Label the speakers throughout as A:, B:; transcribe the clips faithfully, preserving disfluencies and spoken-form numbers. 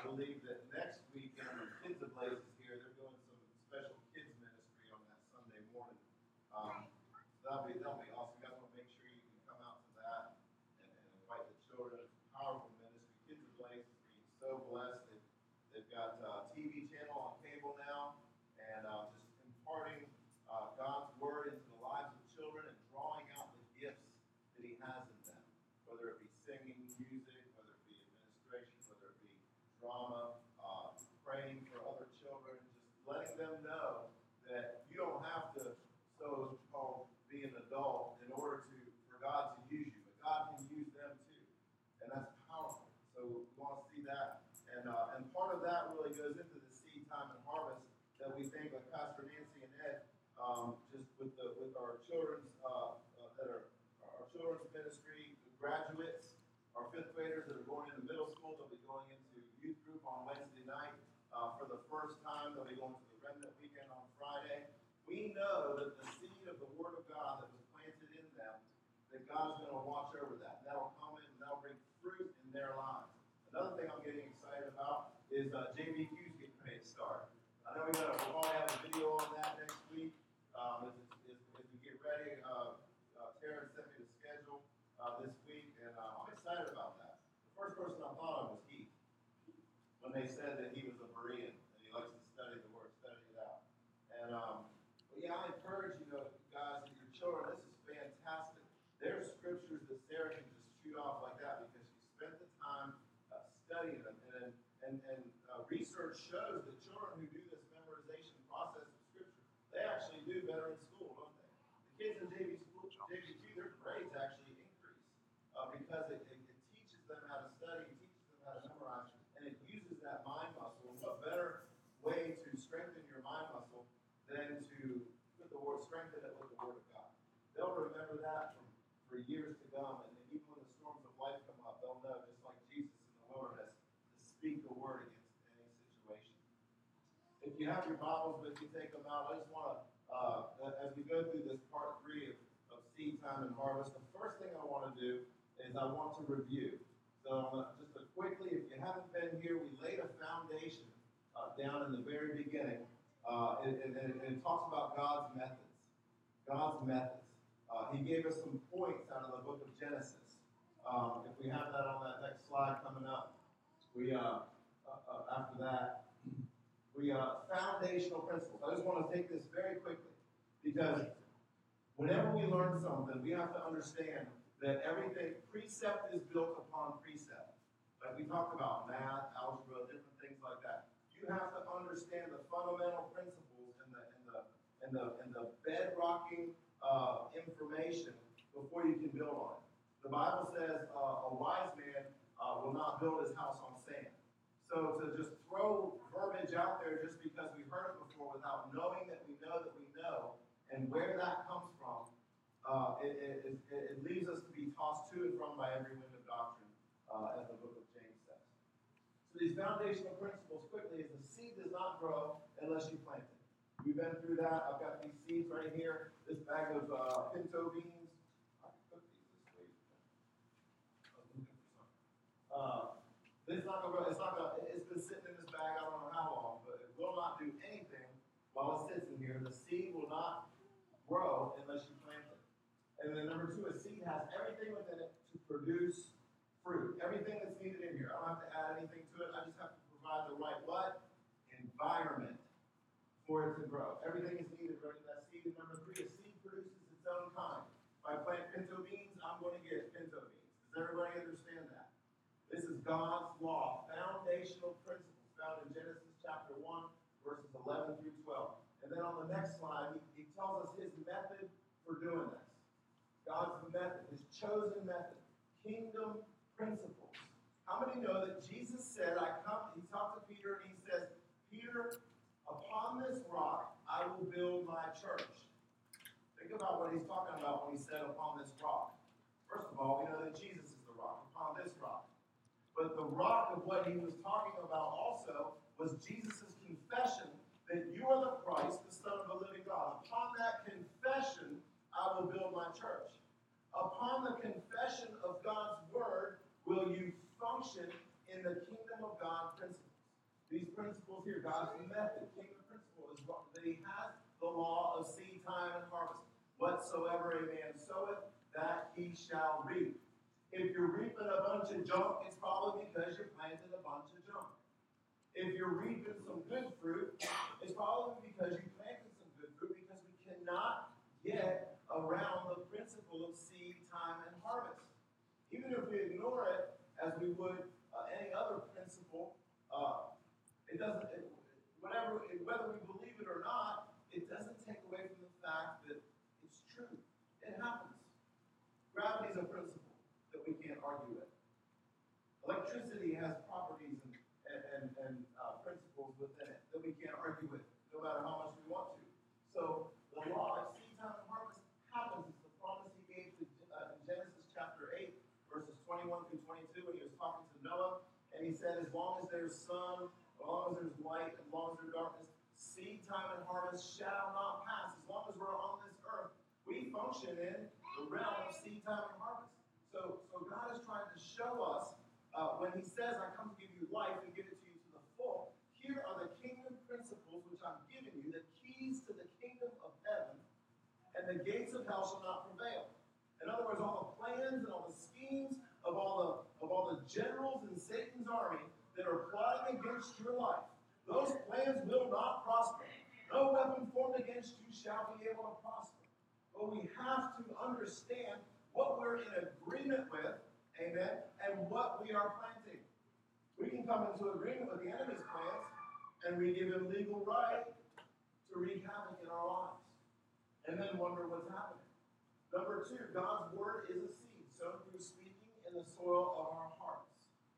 A: believe that next weekend when Kids Ablaze is here, they're doing some special kids ministry on that Sunday morning. Um, so that'll be that'll be awesome. You guys want to make sure you can come out to that and, and invite the children. It's a powerful ministry. Kids Ablaze is being so blessed. They've, they've got a T V channel on cable now, and uh, just imparting uh, God's word into the lives of children and drawing out the gifts that He has in them, whether it be singing, music, whether it be administration, whether it be drama, uh, praying for other children, just letting them know that you don't have to so-called be an adult in order to for God to use you, but God can use them too, and that's powerful. So we want to see that, and uh, and part of that really goes into the seed time and harvest that we think, like Pastor Nancy and Ed, um, just with the with our children's uh, uh, that are our children's ministry, the graduates, our fifth graders that are going into middle school, they'll be going into youth group on Wednesday night uh, for the first time. They'll be going to the remnant weekend on Friday. We know that the seed of the Word of God that was planted in them, that God's going to watch over that. And that'll come in and that'll bring fruit in their lives. Another thing I'm getting excited about is uh, J B Q's getting ready to start. I know we're going to we'll probably have a video on that next week um, as, as, as we get ready. Uh, uh, Taryn sent me the schedule uh, this week, and uh, I'm excited about that. The first person I thought of was Heath when they said that he was a Berean and he likes to study the Word, study it out. And um, but yeah, I encourage you, know, guys, and your children. This is fantastic. There's scriptures that Sarah can just shoot off like that because she spent the time uh, studying them. And and and uh, research shows that children who do this memorization process of scripture, they actually do better in school, don't they? The kids in J V school, J V two, their grades actually increase uh, because it, it, it teaches them how to study, it teaches them how to memorize, and it uses that mind muscle. And what better way to strengthen your mind muscle than to put the word, strengthen it with the Word of God? They'll remember that from, for years to come, and even when the storms of life come up, they'll know, just like Jesus in the wilderness, to speak the word against any situation. If you have your Bibles with you, take them out. I just want to, uh, as we go through this part three of, of seed time and harvest, the first thing I want to do is I want to review. So uh, just to quickly, if you haven't been here, we laid a foundation uh, down in the very beginning. Uh, and, and, and it talks about God's methods. God's methods. Uh, he gave us some points out of the book of Genesis. Um, if we have that on that next slide coming up, we uh, uh, uh, after that, we uh, foundational principles. I just want to take this very quickly because whenever we learn something, we have to understand that everything precept is built upon precept. Like we talked about math, algebra, different things like that. You have to understand the fundamental principles and the and the and the and the bedrocking uh, information before you can build on it. The Bible says uh, a wise man uh, will not build his house on sand. So to just throw verbiage out there just because we heard it before without knowing that we know that we know and where that comes from, uh, it, it, it, it leaves us to be tossed to and from by every wind of doctrine, uh, as the book of James says. So these foundational principles quickly is the seed does not grow unless you plant it. We've been through that. I've got these seeds right here. This bag of uh, pinto beans. I can cook these this week. I was looking for some. Uh, it's not gonna. It's not gonna. It's been sitting in this bag. I don't know how long, but it will not do anything while it sits in here. The seed will not grow unless you plant it. And then number two, a seed has everything within it to produce fruit. Everything that's needed in here. I don't have to add anything to it. I just have to provide the right what? Environment for it to grow. Everything is needed right in that seed. And number three, a seed produces its own kind. If I plant pinto beans, I'm going to get pinto beans. Does everybody understand that? This is God's law, foundational principles found in Genesis chapter one, verses eleven through twelve. And then on the next slide, he, he tells us his method for doing this. God's method, his chosen method, kingdom principles. How many know that Jesus said, I come, he talked to Peter and he says, Peter, upon this rock I will build my church. Think about what he's talking about when he said upon this rock. First of all, we know that Jesus is the rock, upon this rock. But the rock of what he was talking about also was Jesus' confession that you are the Christ, the Son of the living God. Upon that confession, I will build my church. Upon the confession of God's word, will you function in the kingdom of God principles. These principles here, God's method, kingdom principle, is what that He has the law of seed time and harvest. Whatsoever a man soweth, that he shall reap. If you're reaping a bunch of junk, it's probably because you planted a bunch of junk. If you're reaping some good fruit, it's probably because you planted some good fruit, because we cannot get around the principle of seed time and harvest. Even if we ignore it as we would uh, any other principle, uh, it doesn't, it, whatever, it, whether we believe it or not, it doesn't take away from the fact that it's true. It happens. Gravity is a principle that we can't argue with. Electricity has properties and, and, and, and uh, principles within it that we can't argue with, no matter how much we want to. So the law of seed time and harvest happens. It's the promise He gave to, uh, in Genesis chapter eight, verses twenty-one through twenty-two, when He was talking to Noah, and He said, as long as there's sun, as long as there's light, as long as there's darkness, seed time and harvest shall not pass. As long as we're on this earth, we function in the realm of seed time and harvest. So, so God is trying to show us, uh, when He says, I come to give you life and give it to you to the full, here are the kingdom principles which I'm giving you, the keys to the kingdom of heaven, and the gates of hell shall not prevail. In other words, all the plans and all the schemes of all the, of all the generals in Satan's army that are plotting against your life, those plans will not prosper. No weapon formed against you shall be able to prosper. But we have to understand what we're in agreement with, amen, and what we are planting. We can come into agreement with the enemy's plans, and we give him legal right to wreak havoc in our lives, and then wonder what's happening. Number two, God's word is a seed sown through speaking in the soil of our hearts.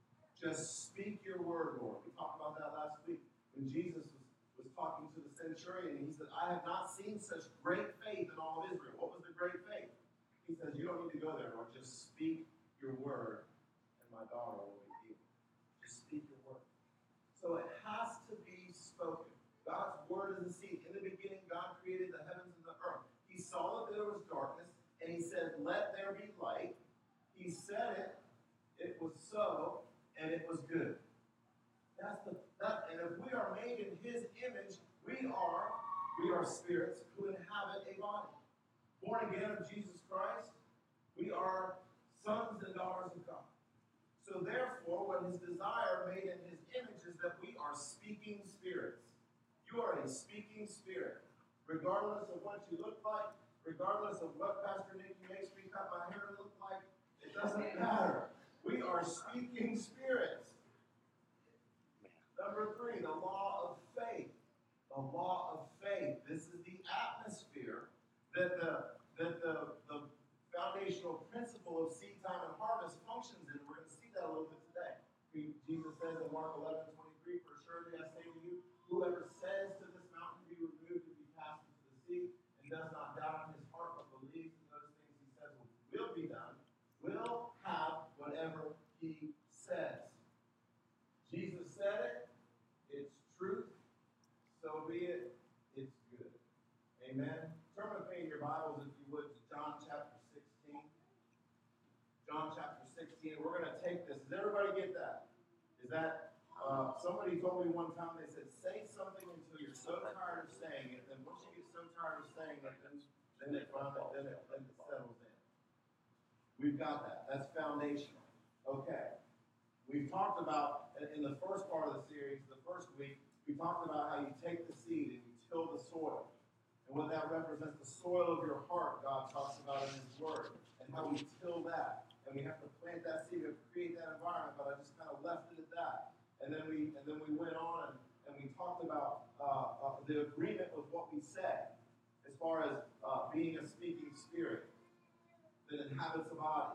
A: Just speak your word, Lord. We talked about that last week when Jesus was, was talking to the centurion, and he said, I have not seen such great faith in all of Israel. What was the great faith? He says, you don't need to go there, Lord. Just speak your word, and my daughter will be healed. Just speak your word. So it has to be spoken. God's word is a seed. In the beginning, God created the heavens and the earth. He saw that there was darkness, and He said, let there be light. He said it, it was so, and it was good. That's the that, and if we are made in His image, we are we are spirits who inhabit a body. Born again of Jesus Christ, we are sons and daughters of God. So therefore, what His desire made in His image is that we are speaking spirits. You are a speaking spirit. Regardless of what you look like, regardless of what Pastor Nikki makes me cut my hair look like, it doesn't matter. We are speaking spirits. Number three, the law of faith. The law of faith. This is the atmosphere that the that the, the foundational principle of seed time and harvest functions in. We're going to see that a little bit today. We, Jesus says in Mark eleven twenty-three, for surely I say to you, whoever says to this mountain be removed and be cast into the sea, and does not doubt in his heart but believes in those things he says will be done, will have whatever he says. Jesus said it. It's truth, so be it, it's good. Amen. Turn with me in your Bibles, if you would, to John chapter sixteen. John chapter sixteen. We're going to take this. Does everybody get that? Is that, uh, somebody told me one time, they said, say something until you're so tired of saying it, then once you get so tired of saying it, then, then, it, finally, then, it, then it settles in. We've got that. That's foundational. Okay. We've talked about, in the first part of the series, the first week, we talked about how you take the seed and you till the soil. And what that represents, the soil of your heart, God talks about in His Word. And how we till that. And we have to plant that seed, we have to create that environment, but I just kind of left it at that. And then we and then we went on and, and we talked about uh, uh, the agreement with what we said, as far as uh, being a speaking spirit that inhabits a body.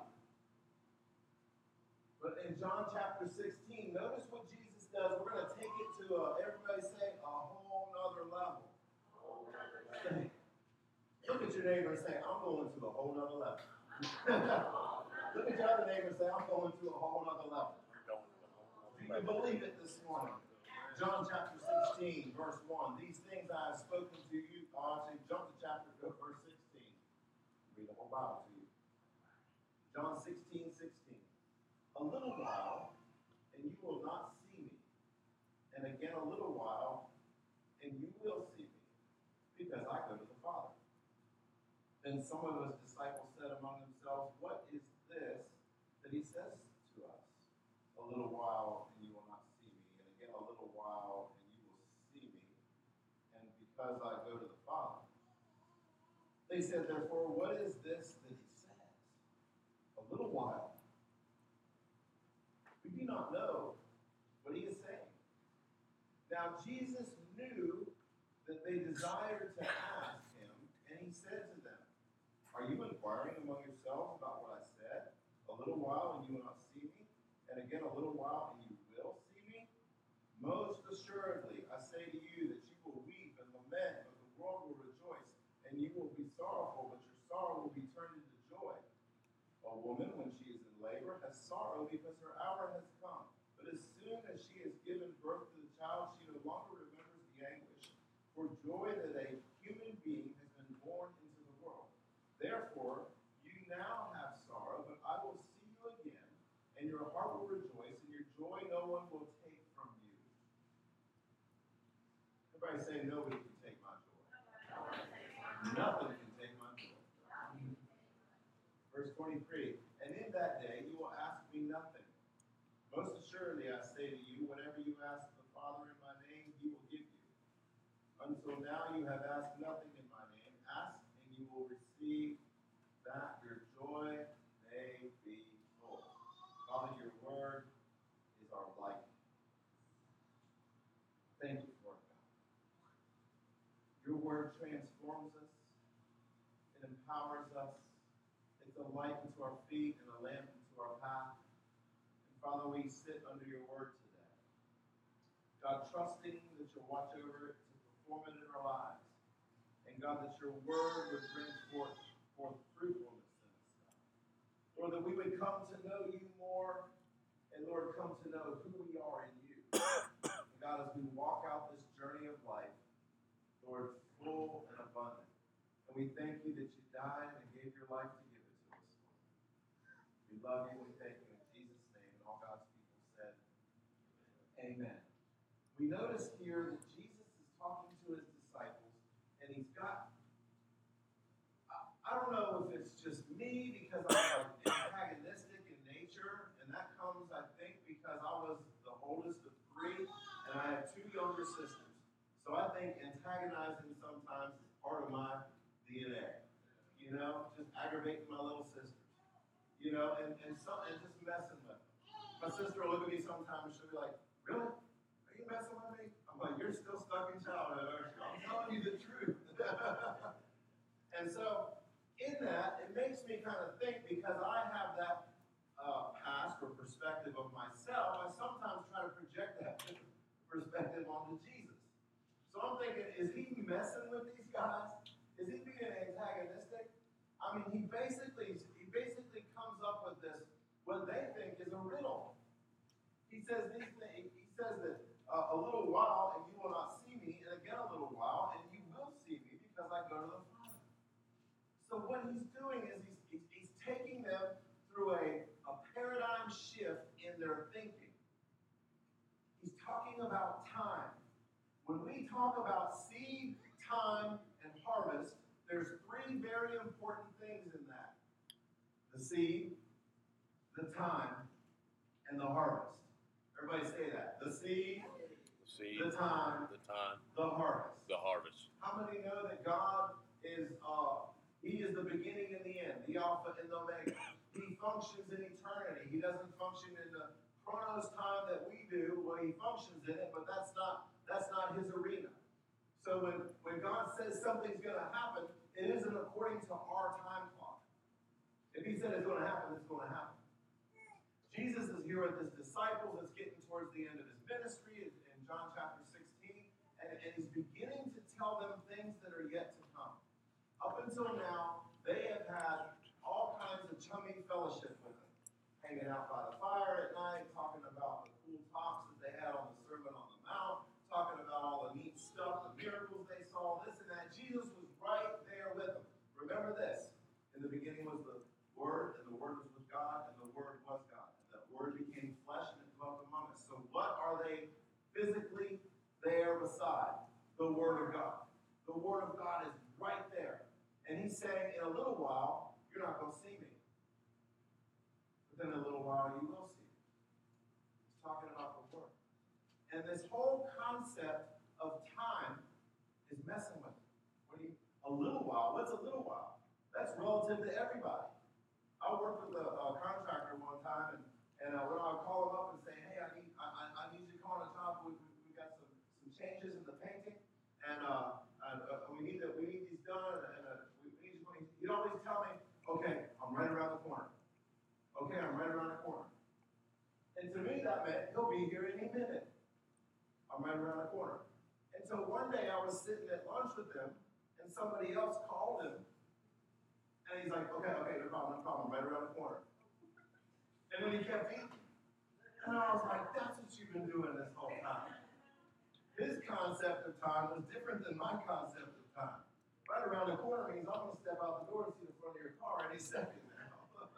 A: But in John chapter sixteen, notice what Jesus does. We're going to take it to, a, everybody say, a whole nother level. Say, look at your neighbor and say, I'm going to a whole nother level. Look at your other neighbor and say, I'm going to a whole nother level. You can believe it this morning. John chapter sixteen, verse one. These things I have spoken to you. Oh, actually, jump to chapter verse sixteen. Read the whole Bible to you. John sixteen, sixteen. A little while, and you will not see me. And again a little while, and you will see me, because I go to the Father. Then some of his disciples said among themselves, what is this that he says to us? A little while, and you will not see me, and again a little while, and you will see me, and because I go to the Father. They said, therefore, what is this that he says? A little while. We do not know what he is saying. Now, Jesus knew that they desired to ask him, and he said to them, are you inquiring among yourselves about what I said? A little while, and you will not see me, and again a little while, and you will see me? Most assuredly, I say to you that you will weep and lament, but the world will rejoice, and you will be sorrowful, but your sorrow will be turned into joy. A woman, when she is in labor, has sorrow because her hour has come. But as soon as she has given birth to the child, she no longer remembers the anguish for joy that a human being has been born into the world. Therefore, you now have sorrow, but I will see you again, and your heart will rejoice, and your joy no one will take from you. Everybody say, nobody can take my joy. Nothing can take my joy. Verse twenty-three, and in that day you will ask me nothing. Most assuredly I say to you, whatever you ask the Father in my name, he will give you. Until now you have asked nothing in my name. Ask and you will receive, that your joy may be full. Father, your word is our light. Thank you for it, God. Your word transforms us. It empowers us. It's a light unto our feet and a lamp unto our path. And Father, we sit under your word today. God, trusting that you'll watch over it to perform it in our lives. And God, that your word would bring forth, forth fruitfulness in us, God. Lord, that we would come to know you more, and Lord, come to know who we are in you. And God, as we walk out this journey of life, Lord, full and abundant. And we thank you that you died and gave your life to give it to us, Lord. We love you and we thank you in Jesus' name. And all God's people said, amen. We notice here that Jesus is talking to his disciples, and he's got, I, I don't know if it's just me because I'm like antagonistic in nature, and that comes, I think, because I was the oldest of three, and I have two younger sisters. So I think antagonizing sometimes is part of my D N A. You know, just aggravating my little sisters. You know, and, and, some, and just messing with them. My sister will look at me sometimes and she'll be like, really? Are you messing with me? I'm like, you're still stuck in childhood, aren't you? I'm telling you the truth. And so, in that, it makes me kind of think, because I have that uh, past or perspective of myself, I sometimes try to project that perspective onto Jesus. So I'm thinking, is he messing with these guys? Is he being antagonistic? I mean, he basically he basically comes up with this, what they think is a riddle. He says these things, he says that uh, a little while and you will not see me, and again a little while and you will see me because I go to the Father. So what he's doing is he's, he's, he's taking them through a, a paradigm shift in their thinking. He's talking about time. When we talk about seed, time, and harvest, there's three very important things in that. The seed, the time, and the harvest. Everybody say that. The seed,
B: the, seed,
A: the time,
B: the time,
A: the harvest.
B: The harvest.
A: How many know that God is, uh, he is the beginning and the end, the Alpha and the Omega. He functions in eternity. He doesn't function in the chronos time that we do. Well, he functions in it, but that's not that's not his arena. So when, when God says something's going to happen, it isn't according to our time clock. If he said it's going to happen, it's going to happen. Jesus is here with his disciples. It's getting towards the end of his ministry in John chapter sixteen. And, and he's beginning to tell them things that are yet to come. Up until now, they have had all kinds of chummy fellowship with him. Hanging out by the fire at night, talking about the cool talks that they had on the Sermon on the Mount, talking about all the neat stuff, the miracles they saw, this and that. Jesus was right there with them. Remember this. In the beginning was the Word, and the Word was with God, and the Word was God. And the Word became flesh and it dwelt among us. So what are they physically beside the Word of God. The Word of God is right there. And he's saying, in a little while, you're not going to see me. But then in a little while, you will see me. He's talking about the Word. And this whole concept of time is messing with it. What do you, a little while? What's a little while? That's relative to everybody. I worked with a, a contractor one time, and, and uh, when I would call him up and say, hey, I need, I, I, I need you to come on the top. We, we, we got some, some changes in the painting, and uh, and, uh, we need to, we need these done, and uh, we need you. He'd always tell me, okay, I'm right around the corner. Okay, I'm right around the corner. And to me, that meant he'll be here any minute. I'm right around the corner. And so one day I was sitting at lunch with him, and somebody else called him. And he's like, okay, okay, no problem, no problem, right around the corner. And then he kept eating. And I was like, that's what you've been doing this whole time. His concept of time was different than my concept of time. Right around the corner means I'm going to step out the door and see the front of your car any second now.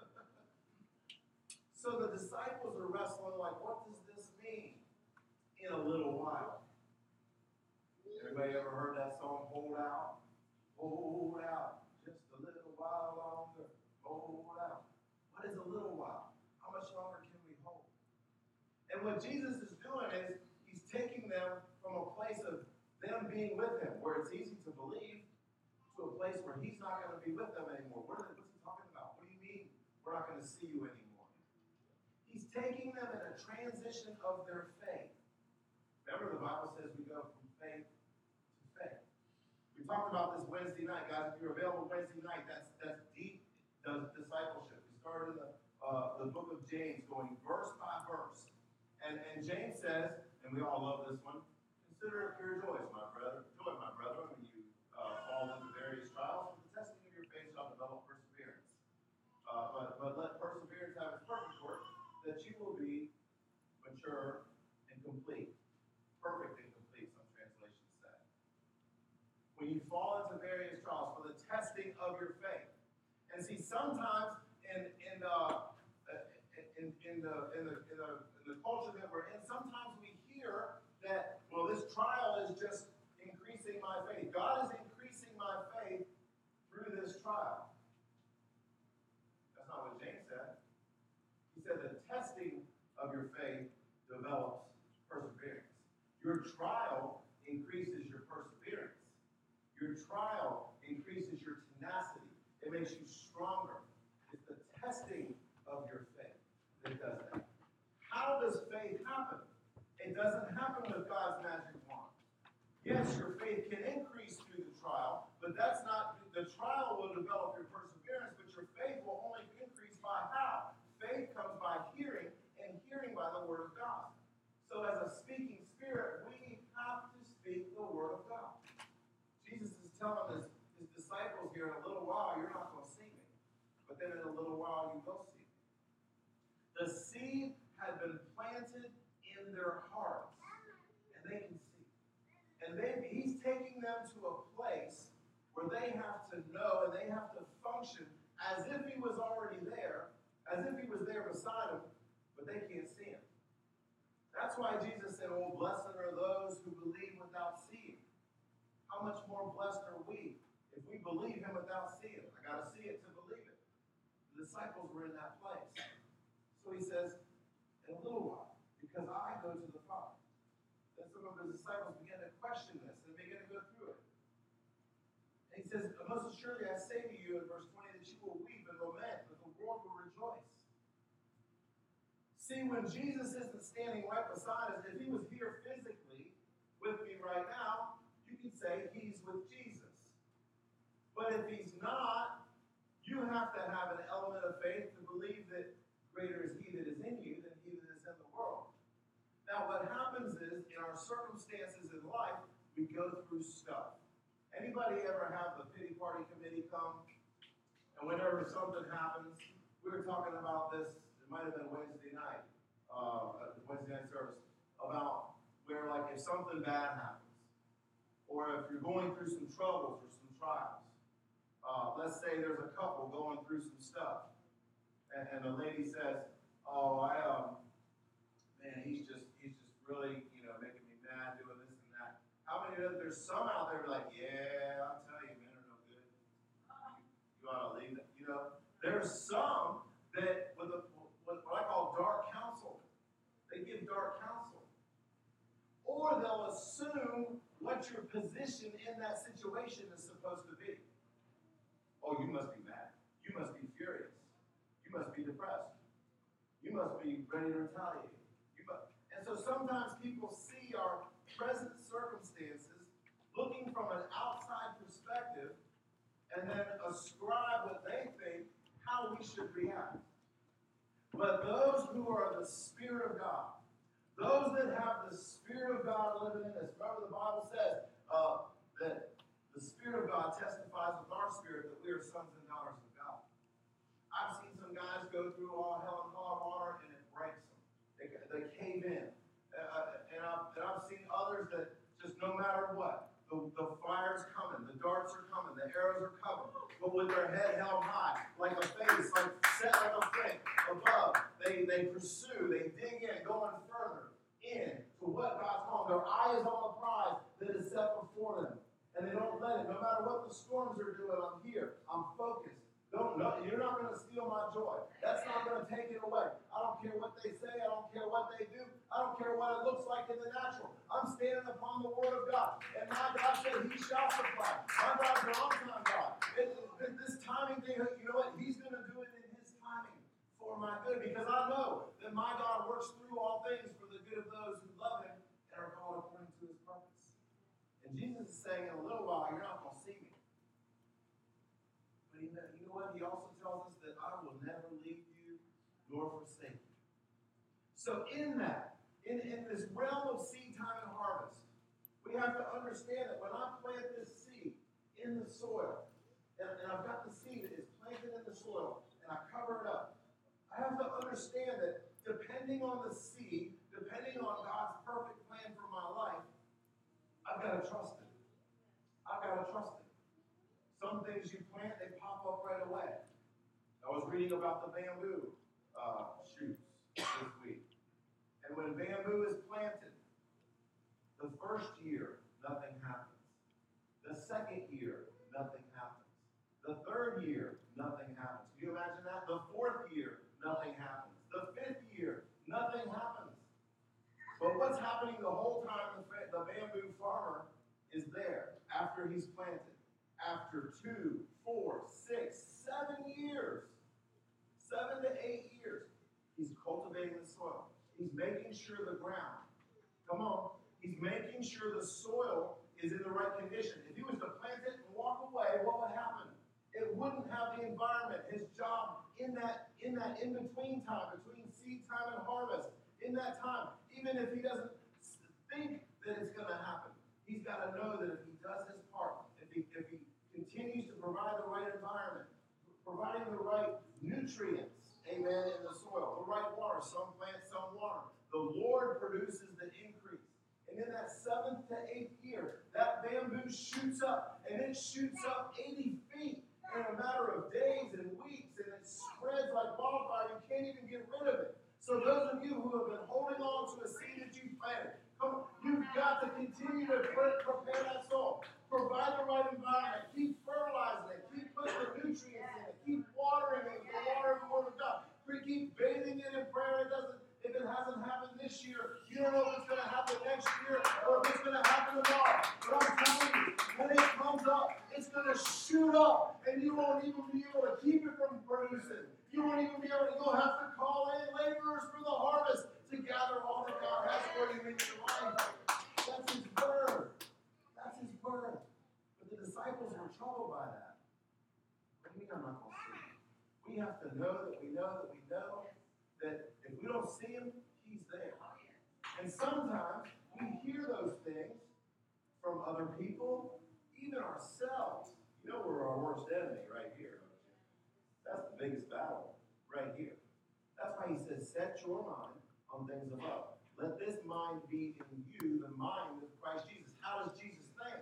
A: So the disciples are wrestling like, what does this mean? In a little while. Everybody ever heard that song, Hold Out? Hold out. Just a little while longer. Hold out. What is a little while? How much longer can we hold? And what Jesus is doing is he's taking them from a place of them being with him, where it's easy to believe, to a place where he's not going to be with them anymore. What are they, what's he talking about? What do you mean we're not going to see you anymore? He's taking them in a transition of their faith. Remember, the Bible says we go from faith to faith. We talked about this Wednesday night, guys. If you're available Wednesday night, that's that's deep discipleship. We started in the, uh, the book of James, going verse by verse. And, and James says, and we all love this one, consider it pure joy, my brother, joy, my brother, when you uh, fall into various trials, for the testing of your faith shall develop perseverance. Uh, but, but let perseverance have its perfect work, that you will be mature and complete. Perfect and complete, some translations say. When you fall into various trials for the testing of your faith. And see, sometimes in in uh, in, in, the, in, the, in, the, in the culture that we're in, sometimes we hear that, well, this trial is just increasing my faith. God is increasing my faith through this trial. That's not what James said. He said the testing of your faith develops perseverance. Your trial increases your perseverance. Your trial increases your tenacity. It makes you stronger. It's the testing of your faith that does that. How does faith happen? It doesn't happen with God's magic wand. Yes, your faith can increase through the trial, but that's not, the trial will develop your perseverance, but your faith will only increase by how? Faith comes by hearing, and hearing by the Word of God. So as a speaking spirit, we have to speak the Word of God. Jesus is telling his, his disciples here, in a little while, you're not going to see me. But then in a little while, you will see me. The seed had been planted in their hearts, and they can see. And they, he's taking them to a place where they have to know and they have to function as if he was already there, as if he was there beside them, but they can't see him. That's why Jesus said, oh, blessed are those who believe without seeing. How much more blessed are we if we believe him without seeing him? I got to see it to believe it. The disciples were in that place. So he says, in a little while, because I go to the Father. Then some of his disciples began to question this and began to go through it. And he says, most assuredly I say to you in verse twenty that you will weep and lament, but the world will rejoice. See, when Jesus isn't standing right beside us, if he was here physically with me right now, you could say he's with Jesus. But if he's not, you have to have an element of faith to believe that greater is he that is in you than he that is in the world. Now, what happens is, in our circumstances in life, we go through stuff. Anybody ever have the pity party committee come? And whenever something happens, we were talking about this, it might have been Wednesday night, uh, at the Wednesday night service, about where, like, if something bad happens, or if you're going through some troubles or some trials. Uh, let's say there's a couple going through some stuff. And, and the lady says, oh, I, um, man, he's just, he's just really, you know, making me mad doing this and that. know that there's some out there like, yeah, I'll tell you, men are no good. You ought to leave it. You know, there's some that with a, what I call dark counsel. They give dark counsel. Or they'll assume what your position in that situation is supposed to be. Oh, you must be mad. You must be furious. You must be depressed. You must be ready to retaliate. You must. And so sometimes people see our present circumstances looking from an outside perspective and then ascribe what they think how we should react. But those who are the Spirit of God, those that have the Spirit of God living in us, remember the Bible says uh, that the Spirit of God testifies with our spirit that we are sons and daughters of God. I've seen some guys go through all hell and high water and it breaks them. They, they cave in. Uh, and, I've, and I've seen others that just no matter what, the, the fire's coming, the darts are coming, the arrows are coming, but with their head held high, like a face, like set like a flint above, they, they pursue, they dig in, going further in to what God's calling. Their eye is on the prize that is set before them. And they don't let it, no matter what the storms are doing, I'm here, I'm focused. Don't, no, you're not going to steal my joy. That's not going to take it away. I don't care what they say. I don't care what they do. I don't care what it looks like in the natural. I'm standing upon the word of God. And my God said he shall supply. My God's an on-time God. It, it, this timing thing, you know what? He's going to do it in his timing for my good. Because I know that my God works through all things for the good of those who love him and are called according to his purpose. And Jesus is saying in a little while, you're not going to see me. But you know, you know what? He also tells us that I will never leave you nor forsake you. So in that, in, in this realm of seed time and harvest, we have to understand that when I plant this seed in the soil, and, and I've got the seed that is planted in the soil, and I cover it up, I have to understand that depending on the seed, depending on God's perfect plan for my life, I've got to trust it. I've got to trust it. Some things you plant, they pop up right away. I was reading about the bamboo uh, shoots this week. And when bamboo is planted, the first year, nothing happens. The second year, nothing happens. The third year, nothing happens. Can you imagine that? The fourth year, nothing happens. The fifth year, nothing happens. But what's happening the whole time the, the bamboo farmer is there after he's planted? After two, four, six, seven years, seven to eight years, he's cultivating the soil. He's making sure the ground, come on, he's making sure the soil is in the right condition. If he was to plant it and walk away, what would happen? It wouldn't have the environment. His job in that in that in-between time, between seed time and harvest, in that time, even if he doesn't think that it's going to happen, he's got to know that if he does his part, if he, if he continues to provide the right environment, providing the right nutrients, amen, in the soil, the right water, some plant, some water, the Lord produces the increase. And in that seventh to eighth year, that bamboo shoots up, and it shoots up eighty feet in a matter of days and weeks, and it spreads like wildfire. You can't even get rid of it. So those of you who have been holding on to a seed that you planted, come on, you've got to continue to prepare that soil. Provide the right environment. Keep fertilizing it. Keep putting the nutrients in it. Keep watering it with the water of the Word of God. Keep bathing it in prayer. It doesn't, if it hasn't happened this year, you don't know if it's going to happen next year or if it's going to happen tomorrow. But I'm telling you, when it comes up, it's going to shoot up, and you won't even be able to keep it from producing. You won't even be able to, you'll have to call in laborers for the harvest to gather all that God has for you in your life. That's his word. That's his word. But the disciples were troubled by that. What do you mean I'm not going to see him? We have to know that we know that we know that if we don't see him, he's there. And sometimes we hear those things from other people, even ourselves. You know we're our worst enemy right here. That's the biggest battle right here. That's why he says, set your mind on things above. Let this mind be in you, the mind of Christ Jesus. How does Jesus think?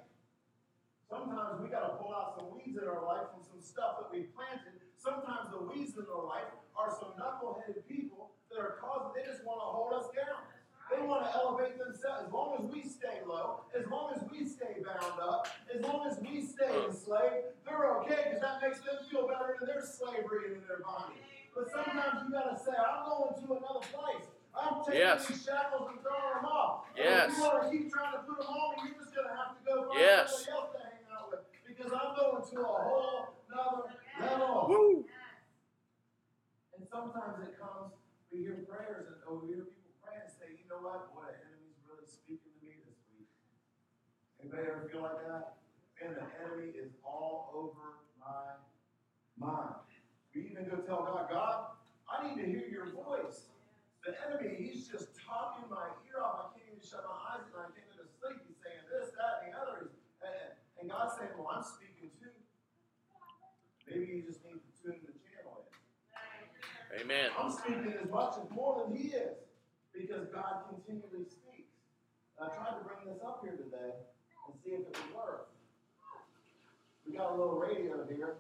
A: Sometimes we got to pull out some weeds in our life from some stuff that we planted. Sometimes the weeds in our life are some knuckleheaded people that are causing, they just want to hold us down. They want to elevate themselves. As long as we stay low, know, as long as we stay bound up, as long as we stay enslaved, they're okay because that makes them feel better in their slavery and in their body. But sometimes you got to say, I'm going to another place. I'm taking
B: Yes.
A: these shackles and throwing them off.
B: Yes.
A: And if you want to keep trying to put them on me, you're just going to have to go find
B: Yes.
A: somebody else to hang out with. Because I'm going to a whole nother level.
B: Woo.
A: And sometimes it comes, we hear prayers and or we hear people pray and say, you know what, boy, the enemy's really speaking to me this week. Anybody ever feel like that? Man, the enemy is all over my mind. We even go tell God, God, I need to hear your voice. The enemy, he's just talking my ear off. I can't even shut my eyes and I can't go to sleep. He's saying this, that, and the other. And, and God's saying, well, I'm speaking too. Maybe you just need to tune the channel in.
B: Amen.
A: I'm speaking as much as more than he is because God continually speaks. And I tried to bring this up here today and see if it would work. We got a little radio here.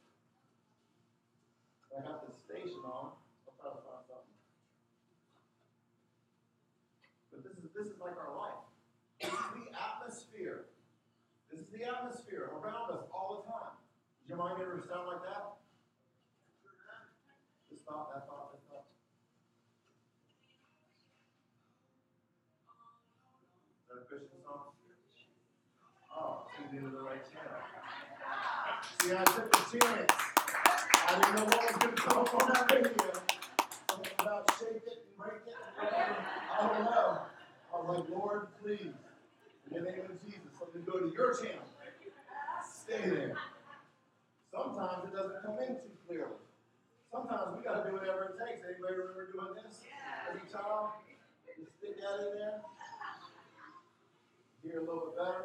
A: I got the station on. I'll try to find something. But this is this is like our life. This is the atmosphere. This is the atmosphere around us all the time. Does your mind ever sound like that? This thought, that thought, this thought. Is that a Christian song? Oh, tuned into the right channel. See, I took a chance. I didn't know what was going to come up on that radio. Something about shake it and break it and whatever. I don't know. I was like, Lord, please, in the name of Jesus, let me go to your channel. Stay there. Sometimes it doesn't come in too clearly. Sometimes we got to do whatever it takes. Anybody remember doing this as a child? Just stick that in there. Hear a little bit better.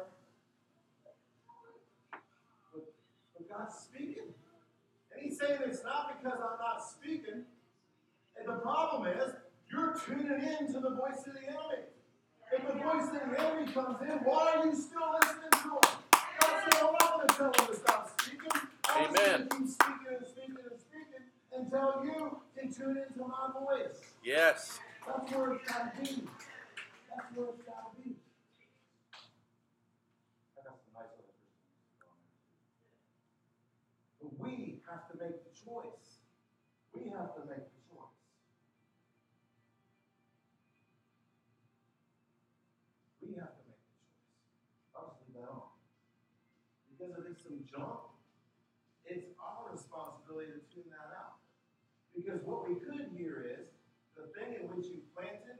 A: But, but God's speaking. And he's saying it's not because I'm not speaking. And the problem is, you're tuning in to the voice of the enemy. If the voice of the enemy comes in, why are you still listening to him? God said, I'm not going to tell him to stop speaking. I'm just going to keep speaking and speaking and speaking until you can tune into my voice.
B: Yes.
A: That's where it's got to be. That's where it's got to be. I got some nice other Christians on there. But we have to make the choice. We have to make the choice. We have to make the choice. I'll just leave that on. Because if it's some junk, it's our responsibility to tune that out. Because what we could hear is, the thing in which you planted,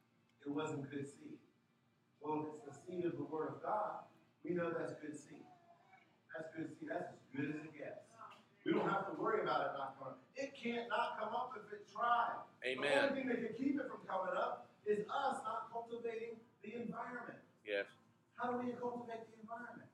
A: it wasn't good seed. Well, if it's the seed of the Word of God, we know that's good seed. That's good seed. That's as good as it gets. We don't have to worry about it not coming up. It can't not come up if it tried.
B: Amen.
A: The only thing that can keep it from coming up is us not cultivating the environment.
B: Yes.
A: How do we cultivate the environment?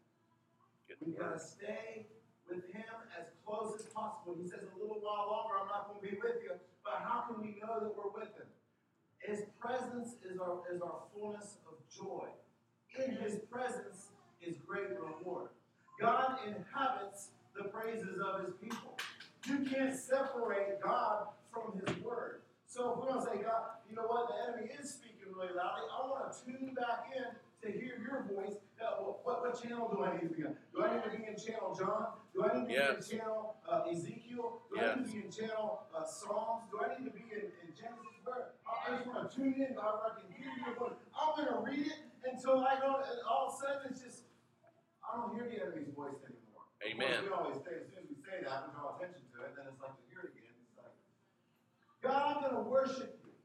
A: We've got to stay with him as close as possible. He says, a little while longer, I'm not going to be with you. But how can we know that we're with him? His presence is our, is our fullness of joy. In his presence is great reward. God inhabits the praises of his people. You can't separate God from his word. So if we're going to say, God, you know what, the enemy is speaking really loudly, I want to tune back in to hear your voice. Uh, what, what channel do I need to be on? Do I need to be in channel John? Do I need to
B: yes.
A: be in channel uh, Ezekiel? Do
B: yes.
A: I need to be in channel uh, Psalms? Do I need to be in, in Genesis? Where? I, I just want to tune in, God, where I can hear your voice. I'm going to read it until I don't, and all of a sudden it's just, I don't hear the enemy's voice anymore.
B: Amen.
A: We always say, as soon as we say that, we draw attention to it, then it's like to hear it again. It's like, God, I'm going to worship you.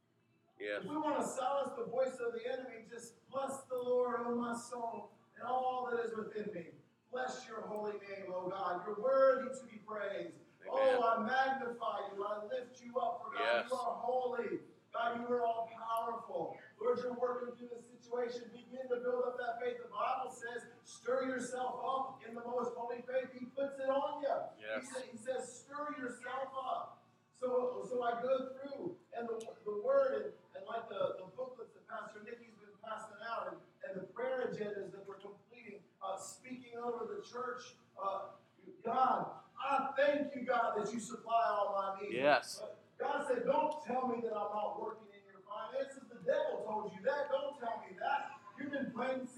B: Yes.
A: If we want to silence the voice of the enemy, just bless the Lord, O my soul, and all that is within me. Bless your holy name, O God. You're worthy to be praised.
B: Amen.
A: Oh, I magnify you. I lift you up, for God,
B: yes.
A: you are holy. God, you are all powerful. Lord, you're working through this situation. Begin to build up that faith. The Bible says, stir yourself up in the most holy faith. He puts it on you.
B: Yes.
A: He, sa- he says, stir yourself up. So, so I go through, and the, the word, and, and like the, the booklets that Pastor Nikki's been passing out, and, and the prayer agendas that we're completing, uh, speaking over the church, uh, God, I thank you, God, that you supply all my needs.
B: Yes.
A: Uh, God said, don't tell me that I'm not working in your finances. The devil told you that. Don't tell me that. You've been planting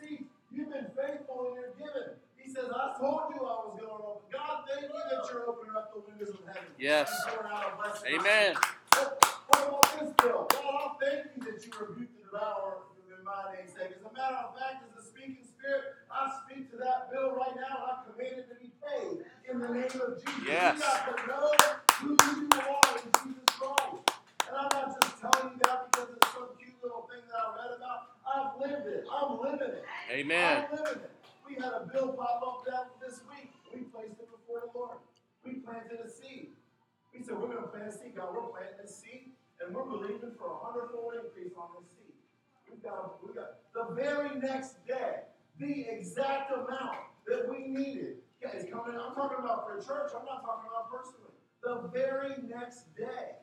B: Yes.
A: And pour out a blessing.
B: Amen.
A: What, what about this bill? God, I thank you that you rebuked the devourer in my name's sake. As a matter of fact, as a speaking spirit, I speak to that bill right now, and I command it to be paid in the name of Jesus.
B: Yes.
A: You got to know who you are in Jesus Christ. And I'm not just telling you that because it's some cute little thing that I read about. I've lived it. I'm living it.
B: Amen.
A: I'm living it. We had a bill pop up that this week. We placed it before the Lord. We planted a seed. We said, we're going to plant a seed. God, we're planting a seed, and we're believing for a hundredfold increase on this seed. We've got, we got the very next day, the exact amount that we needed is coming. I'm talking about for church. I'm not talking about personally. The very next day,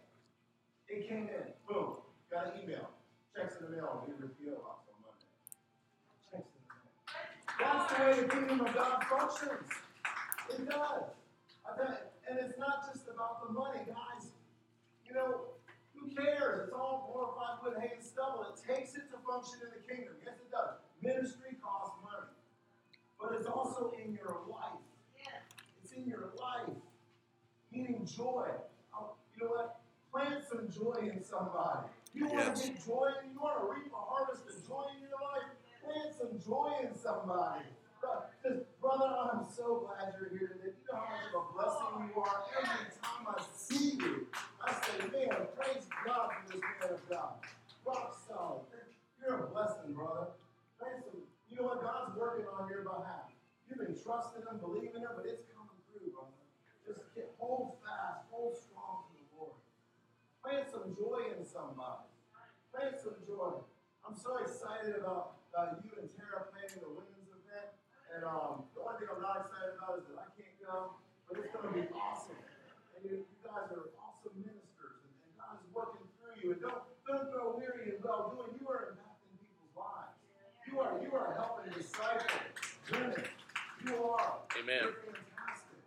A: it came in. Boom. Got an email. Checks in the mail. Leave your P O box on Monday. Checks in the mail. That's the way the kingdom of God functions. It does. I bet. And it's not just about the money, guys. You know, who cares? It's all glorified wood, hay, and stubble. It takes it to function in the kingdom. Yes, it does. Ministry costs money. But it's also in your life. It's in your life. Meaning joy. Oh, you know what? Plant some joy in somebody. You want
B: Yes.
A: to get joy, you want to reap a harvest of joy in your life? Plant some joy in somebody. Because, brother, I'm so glad you're here today. You know how much of a blessing you are. Every time I see you, I say, man, praise God for this man of God. Rock solid. You're a blessing, brother. Plant some, you know what? God's working on your behalf. You've been trusting Him, believing Him, but it's coming through, brother. Just get, hold fast, hold strong to the Lord. Plant some joy in somebody. Plant some joy. I'm so excited about uh, you and Tara planning the women's event. And um, the only thing I'm not excited about is that I can't go. But it's going to be awesome. And you, you guys are awesome ministers. And, and God is working through you. And don't, don't grow weary in well doing. You are impacting people's lives. You are, you are helping disciple women. You are.
B: Amen.
A: You're fantastic.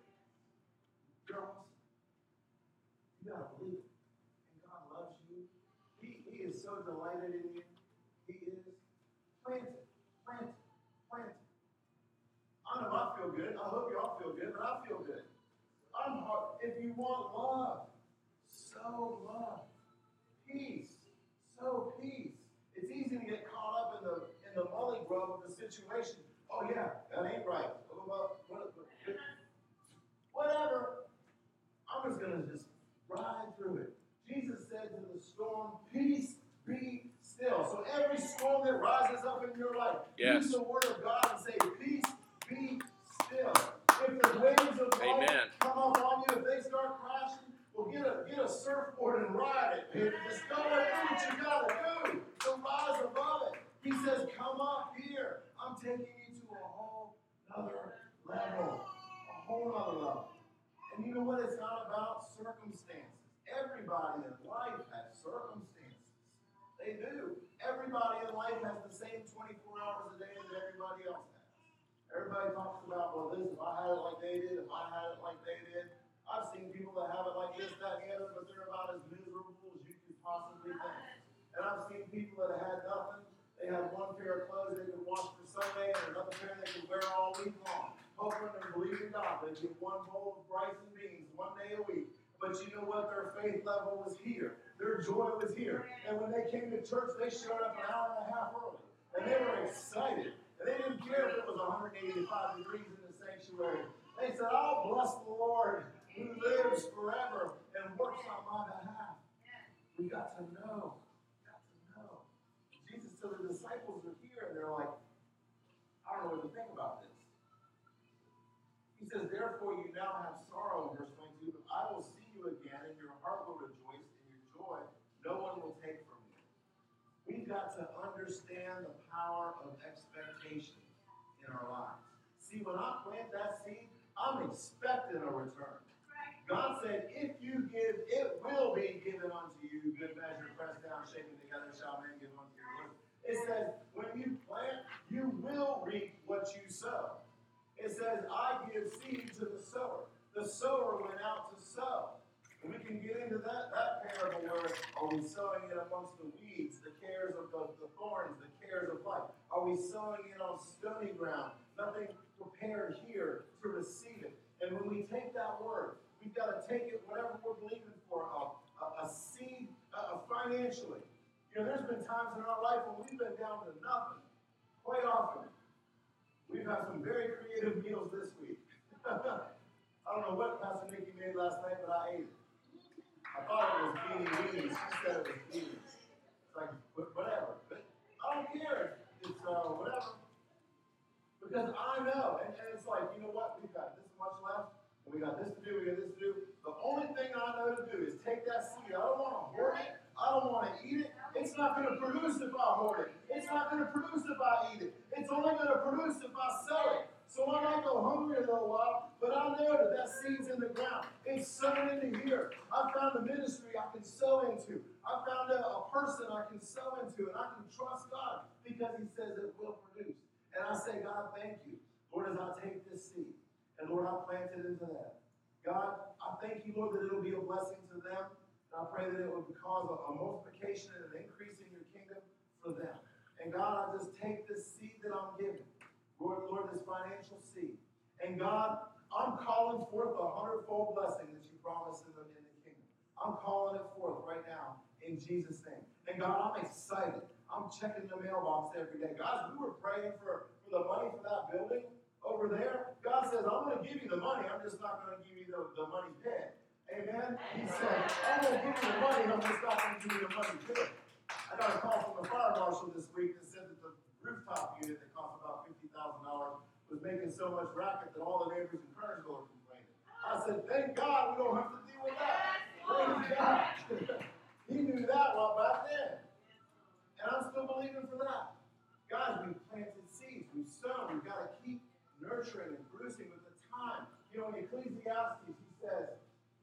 A: You're awesome. You got to believe it. God loves you. He, he is so delighted in you. He is. Plant it. Plant it. Plant it. I know I feel good. I hope y'all feel good, but I feel good. I'm hard. If you want love, sow love. Peace. Sow peace. It's easy to get caught up in the in the molly grove of the situation. Oh yeah, that ain't right. Oh, well, what, what, whatever. I'm just gonna just ride through it. Jesus said to the storm, peace be still. So every storm that rises up in your life,
B: Yes.
A: use the word of God and say, peace be still. If the waves of life
B: Amen.
A: come up on you, if they start crashing, well, get a, get a surfboard and ride it, baby. Just go and do what you got to do to rise above it. He says, come up here. I'm taking you to a whole other level. A whole other level. And you know what? It's not about circumstances. Everybody in life has circumstances. They do. Everybody in life has the same twenty-four hours a day that everybody else has. Everybody talks about, well, this, if I had it like they did, if I had it like they did. I've seen people that have it like this, that, and the other, but they're about as miserable as you could possibly think. And I've seen people that had nothing. They had one pair of clothes they could wash for Sunday and another pair they could wear all week long. Hoping and believing God they get one bowl of rice and beans one day a week. But you know what? Their faith level was here. Their joy was here. And when they came to church, they showed up an hour and a half early. And they were excited. And they didn't care if it was one hundred eighty-five degrees in the sanctuary. They said, I'll bless the Lord who lives forever and works on my behalf. We got to know. We got to know. Jesus said the disciples are here and they're like, I don't know what to think about this. He says, therefore you now have sorrow in verse twenty-two, but I will see you again, and your heart will rejoice, and your joy no one will take from you. We've got to understand the power of expectation in our lives. See, when I plant that seed, I'm expecting a return. God said, if you give, it will be given unto you, good measure, pressed down, shaken together, shall men give unto your bosom. It says, when you plant, you will reap what you sow. It says, I give seed to the sower. The sower went out to sow. And we can get into that, that parable where are we sowing it amongst the weeds, the cares of the, the thorns, the cares of life? Are we sowing it on stony ground? Nothing prepared here to receive it. And when we take that word, We've got to take it, whatever we're believing for, a, a, a seed uh, financially. You know, there's been times in our life when we've been down to nothing. Quite often. We've had some very creative meals this week. I don't know what Pastor Nikki made last night, but I ate it. I thought it was beanie weenies. She said it was beanies. It's like, whatever. But I don't care. It's uh, whatever. Because I know. And, and it's like, you know what? We've got this much left. And we got this to do. We got this to do. The only thing I know to do is take that seed. I don't want to hoard it. I don't want to eat it. It's not going to produce if I hoard it. It's not going to produce if I eat it. It's only going to produce if I sell it. So I might go hungry a little while, but I know that that seed's in the ground. It's sown into here. I found a ministry I can sow into. I found a, a person I can sow into, and I can trust God because He says it will produce. And I say, God, thank you. Lord, as I take this seed, and Lord, I plant it into them. God, I thank you, Lord, that it will be a blessing to them. And I pray that it would cause a, a multiplication and an increase in your kingdom for them. And God, I just take this seed that I'm giving. Lord, Lord, this financial seed. And God, I'm calling forth a hundredfold blessing that you promised in the, in the kingdom. I'm calling it forth right now in Jesus' name. And God, I'm excited. I'm checking the mailbox every day. Guys, we were praying for, for the money for that building over there. God says, I'm going to give you the money. I'm just not going to give you the, the money pit. Amen? He said, I'm going to give you the money. I'm just not going to give you the money pit. I got a call from the fire marshal this week that said that the rooftop unit that cost about fifty thousand dollars was making so much racket that all the neighbors in Kernersville were complaining. I said, thank God we don't have to deal with that. Praise God. He knew that while back then. And I'm still believing for that. Guys, we've planted seeds. We've sown. We've got to keep nurturing and producing with the time. You know, in Ecclesiastes, he says,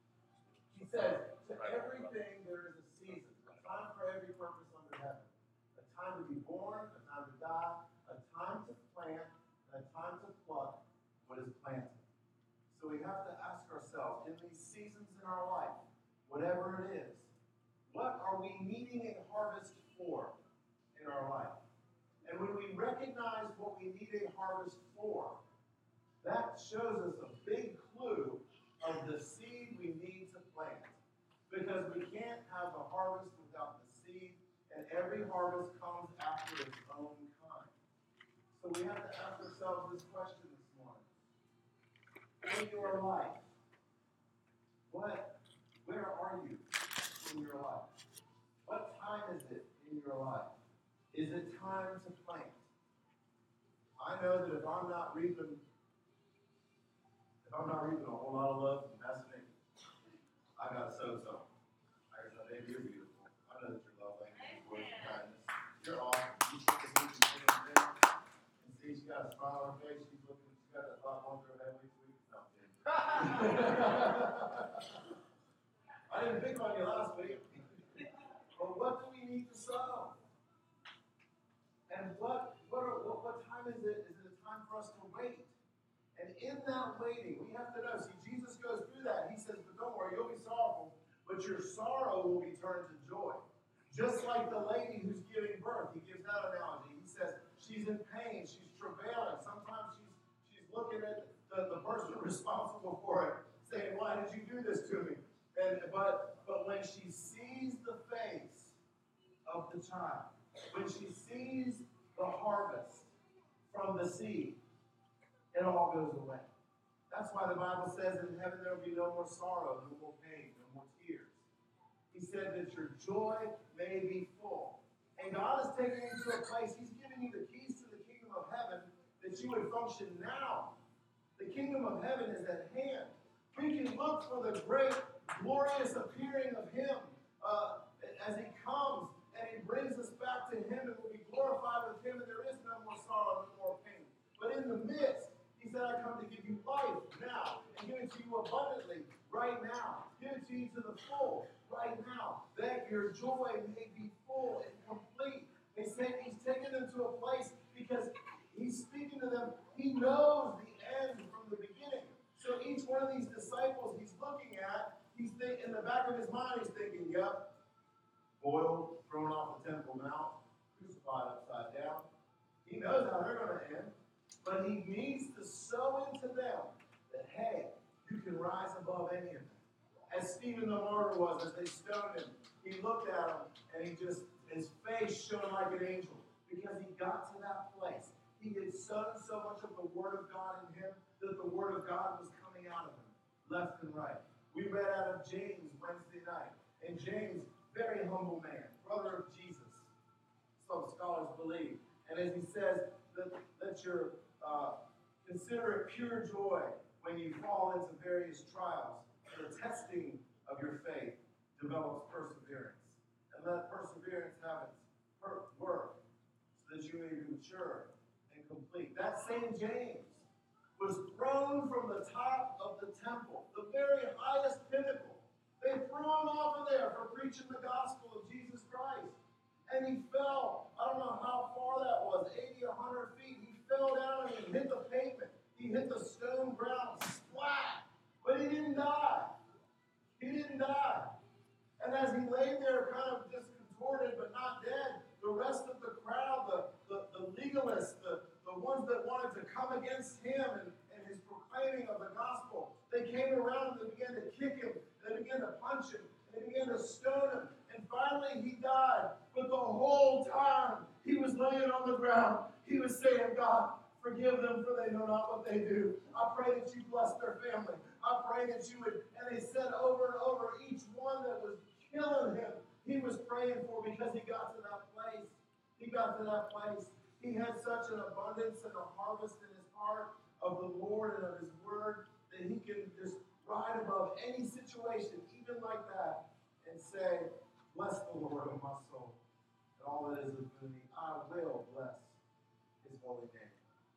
A: he says, to everything there is a season, a time for every purpose under heaven. A time to be born, a time to die, a time to plant, and a time to pluck what is planted. So we have to ask ourselves, in these seasons in our life, whatever it is, what are we needing a harvest for in our life? And when we recognize what we need a harvest for, that shows us a big clue of the seed we need to plant. Because we can't have a harvest without the seed, and every harvest comes after its own kind. So we have to ask ourselves this question this morning. In your life, what, where are you in your life? What time is it in your life? Is it time to plant? I know that if I'm not reaping, if I'm not reaping a whole lot of love from Pastor Nikki, I got to sow some. I heard that, baby, you're beautiful. I know that your love language is words of kindness. You're awesome. You take this week and thing, and see, she got a smile on her face. She's looking, she's got that thought going through her head week to week. No, I'm kidding. I didn't pick on you last week. But what do we need to sow? And what, what, are, what, what time is it? Is it a time for us to wait? And in that waiting, we have to know. See, Jesus goes through that. He says, but don't worry, you'll be sorrowful, but your sorrow will be turned to joy. Just like the lady who's giving birth. He gives that analogy. He says, she's in pain. She's travailing. Sometimes she's, she's looking at the, the person responsible for it, saying, why did you do this to me? And, but, but when she sees the face of the child, when she sees the harvest from the seed, it all goes away. That's why the Bible says in heaven there will be no more sorrow, no more pain, no more tears. He said that your joy may be full. And God is taking you to a place, He's giving you the keys to the kingdom of heaven that you would function now. The kingdom of heaven is at hand. We can look for the great, glorious appearing of Him uh, as He comes and He brings us back to Him and we'll be glorified with Him and there is no more sorrow, no more pain. But in the midst, He said, I come to give you life now and give it to you abundantly right now. Give it to you to the full right now, that your joy may be full and complete. They say He's taken them to a place because He's speaking to them. He knows the end from the beginning. So each one of these disciples He's looking at, he's think, in the back of his mind, He's thinking, yep, boiled, thrown off the temple mount, crucified upside down. He knows how they're going to end. But He needs to sow into them that, hey, You can rise above any of them. As Stephen the martyr was, as they stoned him, he looked at him and he just, his face shone like an angel because he got to that place. He had sown so much of the Word of God in him that the Word of God was coming out of him, left and right. We read out of James Wednesday night. And James, very humble man, brother of Jesus, some scholars believe. And as he says, that, that you're, uh, consider it pure joy when you fall into various trials. The testing of your faith develops perseverance. And let perseverance have its work so that you may be mature and complete. That same James was thrown from the top of the temple, the very highest pinnacle. They threw him off of there for preaching the gospel of Jesus Christ. And he fell. I don't know how far that was, eighty, a hundred feet. He fell down and he hit the pavement. He hit the stone ground, splat. But he didn't die. He didn't die. And as he lay there kind of just contorted but not dead, the rest of the crowd, the, the, the legalists, the, the ones that wanted to come against him and, and his proclaiming of the gospel, they came around and they began to kick him, they began to punch him, they began to stone him. And finally he died. But the whole time he was laying on the ground, he was saying, God, forgive them for they know not what they do. I pray that you bless their family. I pray that you would, and they said over and over, each one that was killing him, he was praying for because he got to that place. He got to that place. He had such an abundance and a harvest in his heart of the Lord and of his word that he can just ride above any situation, even like that, and say, bless the Lord, O my soul, and all that is within me. I will bless his holy name.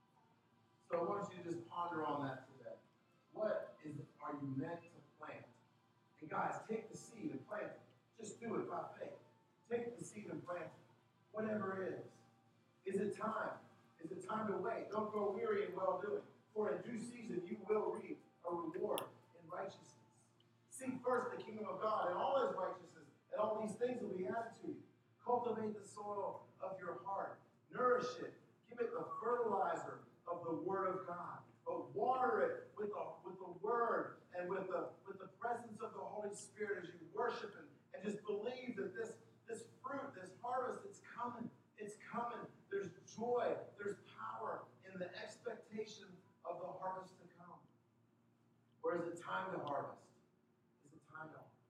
A: So I want you to just ponder on that today. What is are you meant to plant? And guys, take the seed and plant it. Just do it by faith. Take the seed and plant it. Whatever it is. Is it time? Is it time to wait? Don't grow weary in well-doing. For in due season you will reap a reward in righteousness. Seek first the kingdom of God and all his righteousness, and all these things will be added to you. Cultivate the soil of your heart. Nourish it. Give it the fertilizer of the Word of God. But water it with the, with the Word and with the, with the presence of the Holy Spirit as you worship and, and just believe that this, this fruit, this harvest, it's coming. It's coming. There's joy. There's power in the expectation of the harvest to come. Or is it time to harvest? Is it time to harvest?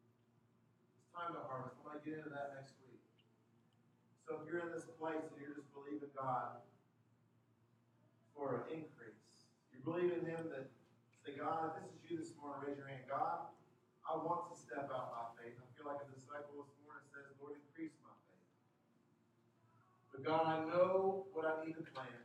A: It's time to harvest. I'm going to get into that next week. So if you're in this place and you're just believing God for an increase, you believe in him that, say, God, if this is you this morning, raise your hand. God, I want to step out by faith. I feel like a disciple this morning says, Lord, increase my faith. But God, I know what I need to plant.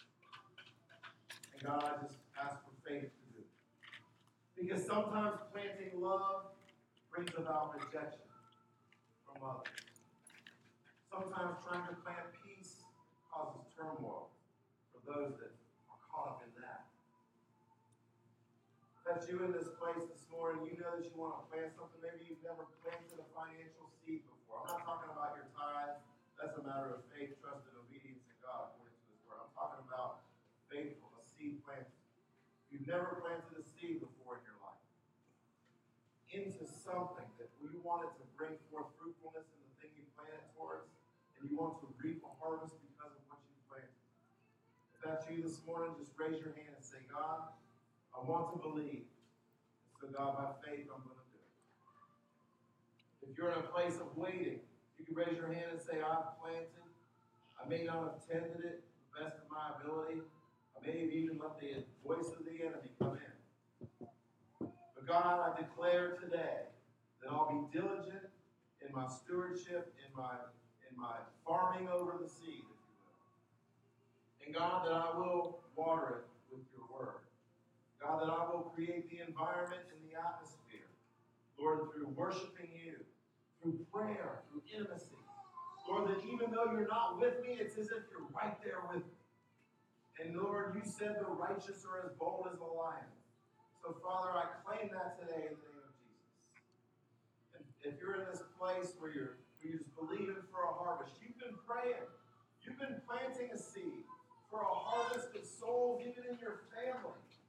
A: And God, I just ask for faith to do it. Because sometimes planting love brings about rejection from others. Sometimes trying to plant peace causes turmoil for those that are caught up in that. If that's you in this place this morning, you know that you want to plant something. Maybe you've never planted a financial seed before. I'm not talking about your tithes. That's a matter of faith, trust, and obedience in God according to his word. I'm talking about faithful, a seed planted. If you've never planted a seed before in your life into something that you wanted to bring forth fruitfulness in the thing you planted towards, and you want to reap a harvest because of what you planted. If that's you this morning, just raise your hand and say, God, I want to believe. So God, by faith, I'm going to do it. If you're in a place of waiting, you can raise your hand and say, I've planted. I may not have tended it to the best of my ability. I may have even let the voice of the enemy come in. But God, I declare today that I'll be diligent in my stewardship, in my in my farming over the seed, if you will. And God, that I will water it with your word. God, that I will create the environment and the atmosphere, Lord, through worshiping you, through prayer, through intimacy. Lord, that even though you're not with me, it's as if you're right there with me. And Lord, you said the righteous are as bold as a lion. So, Father, I claim that today in the name of Jesus. And if you're in this place where you're, where you're just believing for a harvest, you've been praying. You've been planting a seed for a harvest of souls, even in your family. Those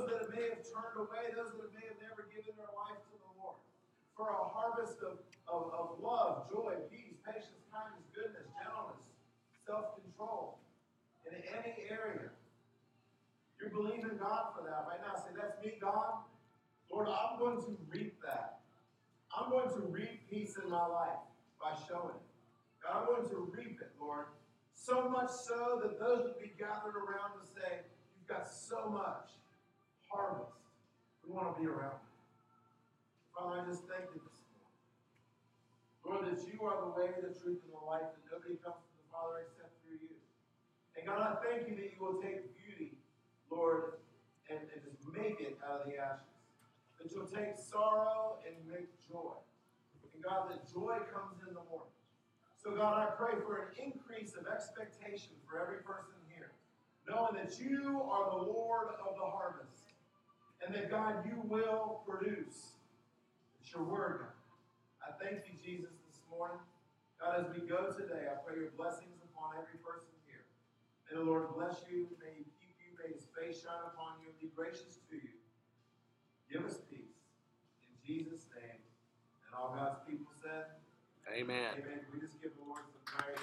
A: those that may have turned away, those that may have never given their life to the Lord. For a harvest of, of, of love, joy, peace, patience, kindness, goodness, gentleness, self-control in any area. You're believing God for that right now. Say, that's me, God. Lord, I'm going to reap that. I'm going to reap peace in my life by showing it. God, I'm going to reap it, Lord. So much so that those will be gathered around to say, you've got so much harvest. We want to be around you. Father, I just thank you this morning. Lord, that you are the way, the truth, and the life, and nobody comes to the Father except through you. And God, I thank you that you will take beauty, Lord, and, and just make it out of the ashes. That you'll take sorrow and make joy. And God, that joy comes in the morning. So God, I pray for an increase of expectation for every person here, knowing that you are the Lord of the harvest. And that, God, you will produce. It's your word, God. I thank you, Jesus, this morning. God, as we go today, I pray your blessings upon every person here. May the Lord bless you. May he keep you. May his face shine upon you and be gracious to you. Give us peace. In Jesus' name. And all God's people said,
B: Amen.
A: amen. We just give the Lord some praise.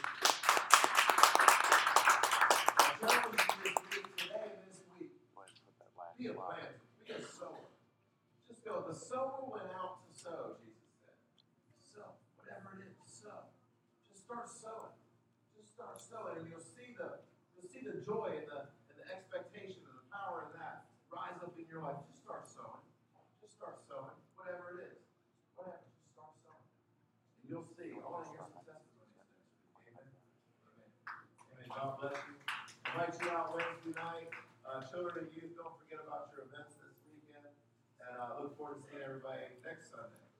A: I challenge you this week, today and this week. Be a planter. Be a sower. Just go. The sower went out to sow, Jesus said. Sow. Whatever it is, sow. Just start sowing. Just start sowing. And you'll see the you'll see the joy and the and the expectation and the power in that rise up in your life. Just start sowing. Just start sowing. Whatever it is. Whatever. Just start sowing. And you'll see. I want to hear some testimonies next week. Amen. Amen. Amen. God bless you. Invite you out Wednesday night. Uh, children and youth, don't forget about your events this weekend. And I uh, look forward to seeing everybody next Sunday.